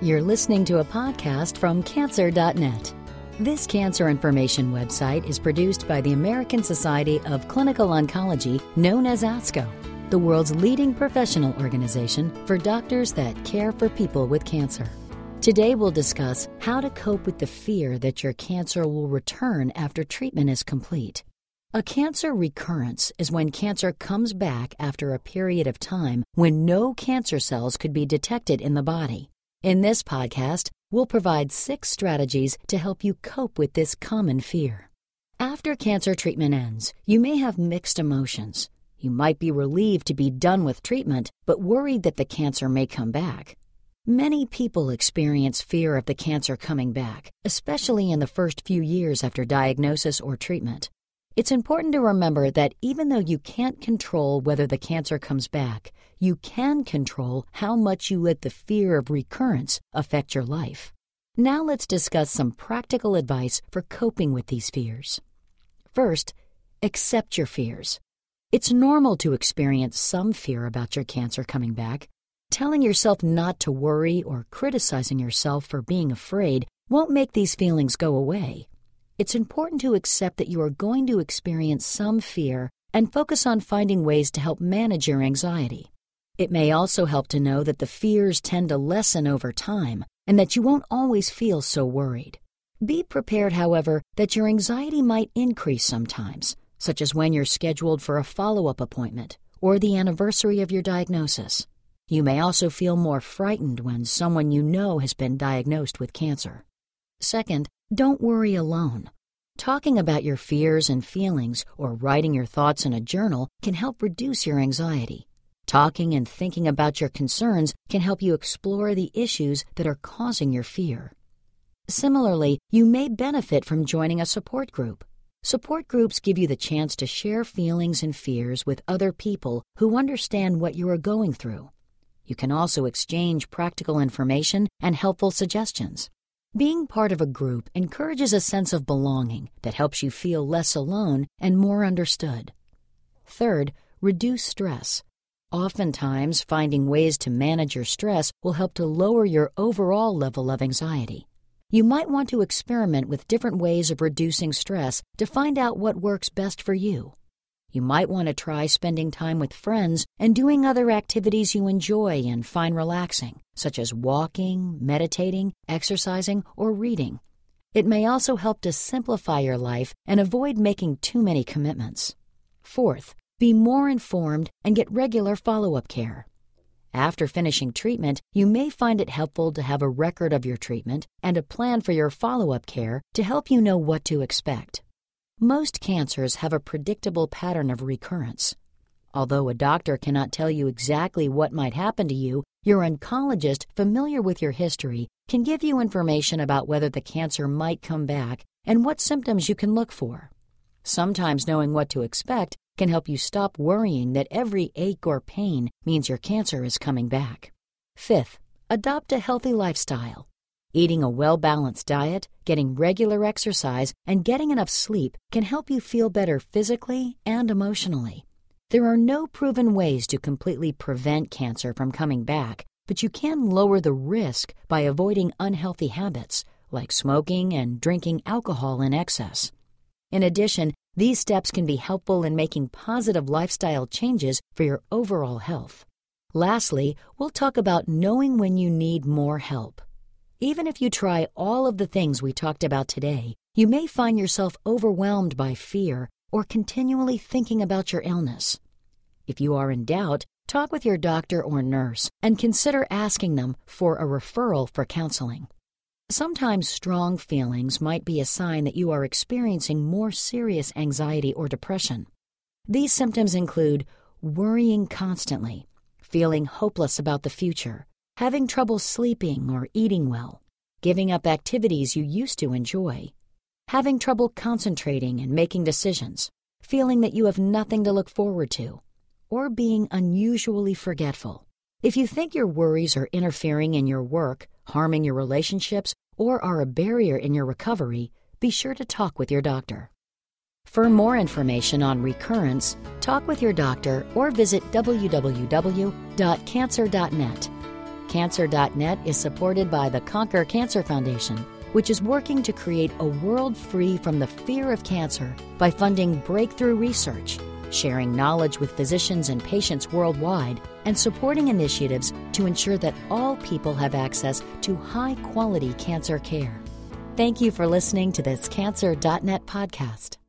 You're listening to a podcast from Cancer.net. This cancer information website is produced by the American Society of Clinical Oncology, known as ASCO, the world's leading professional organization for doctors that care for people with cancer. Today we'll discuss how to cope with the fear that your cancer will return after treatment is complete. A cancer recurrence is when cancer comes back after a period of time when no cancer cells could be detected in the body. In this podcast, we'll provide 6 strategies to help you cope with this common fear. After cancer treatment ends, you may have mixed emotions. You might be relieved to be done with treatment, but worried that the cancer may come back. Many people experience fear of the cancer coming back, especially in the first few years after diagnosis or treatment. It's important to remember that even though you can't control whether the cancer comes back, you can control how much you let the fear of recurrence affect your life. Now let's discuss some practical advice for coping with these fears. First, accept your fears. It's normal to experience some fear about your cancer coming back. Telling yourself not to worry or criticizing yourself for being afraid won't make these feelings go away. It's important to accept that you are going to experience some fear and focus on finding ways to help manage your anxiety. It may also help to know that the fears tend to lessen over time and that you won't always feel so worried. Be prepared, however, that your anxiety might increase sometimes, such as when you're scheduled for a follow-up appointment or the anniversary of your diagnosis. You may also feel more frightened when someone you know has been diagnosed with cancer. Second, don't worry alone. Talking about your fears and feelings or writing your thoughts in a journal can help reduce your anxiety. Talking and thinking about your concerns can help you explore the issues that are causing your fear. Similarly, you may benefit from joining a support group. Support groups give you the chance to share feelings and fears with other people who understand what you are going through. You can also exchange practical information and helpful suggestions. Being part of a group encourages a sense of belonging that helps you feel less alone and more understood. Third, reduce stress. Oftentimes, finding ways to manage your stress will help to lower your overall level of anxiety. You might want to experiment with different ways of reducing stress to find out what works best for you. You might want to try spending time with friends and doing other activities you enjoy and find relaxing, such as walking, meditating, exercising, or reading. It may also help to simplify your life and avoid making too many commitments. Fourth, be more informed and get regular follow-up care. After finishing treatment, you may find it helpful to have a record of your treatment and a plan for your follow-up care to help you know what to expect. Most cancers have a predictable pattern of recurrence. Although a doctor cannot tell you exactly what might happen to you, your oncologist familiar with your history can give you information about whether the cancer might come back and what symptoms you can look for. Sometimes knowing what to expect can help you stop worrying that every ache or pain means your cancer is coming back. Fifth, adopt a healthy lifestyle. Eating a well-balanced diet, getting regular exercise, and getting enough sleep can help you feel better physically and emotionally. There are no proven ways to completely prevent cancer from coming back, but you can lower the risk by avoiding unhealthy habits, like smoking and drinking alcohol in excess. In addition, these steps can be helpful in making positive lifestyle changes for your overall health. Lastly, we'll talk about knowing when you need more help. Even if you try all of the things we talked about today, you may find yourself overwhelmed by fear or continually thinking about your illness. If you are in doubt, talk with your doctor or nurse and consider asking them for a referral for counseling. Sometimes strong feelings might be a sign that you are experiencing more serious anxiety or depression. These symptoms include worrying constantly, feeling hopeless about the future, having trouble sleeping or eating well, giving up activities you used to enjoy, having trouble concentrating and making decisions, feeling that you have nothing to look forward to, or being unusually forgetful. If you think your worries are interfering in your work, harming your relationships, or are a barrier in your recovery, be sure to talk with your doctor. For more information on recurrence, talk with your doctor or visit www.cancer.net. Cancer.net is supported by the Conquer Cancer Foundation, which is working to create a world free from the fear of cancer by funding breakthrough research, sharing knowledge with physicians and patients worldwide, and supporting initiatives to ensure that all people have access to high-quality cancer care. Thank you for listening to this Cancer.net podcast.